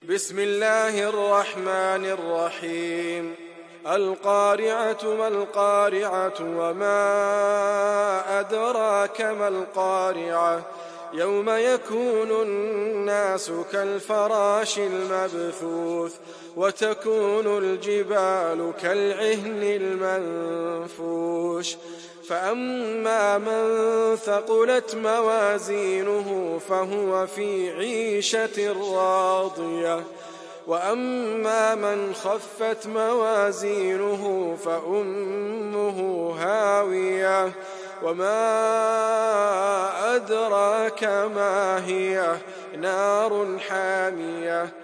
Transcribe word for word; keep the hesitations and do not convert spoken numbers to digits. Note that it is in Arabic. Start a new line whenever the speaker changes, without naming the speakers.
بسم الله الرحمن الرحيم القارعة ما القارعة وما أدراك ما القارعة يوم يكون الناس كالفراش المبثوث وتكون الجبال كالعهن المنفوش فأما من ثقلت موازينه فهو في عيشة راضية وأما من خفت موازينه فأمه هاوية وما أدراك ما هي نار حامية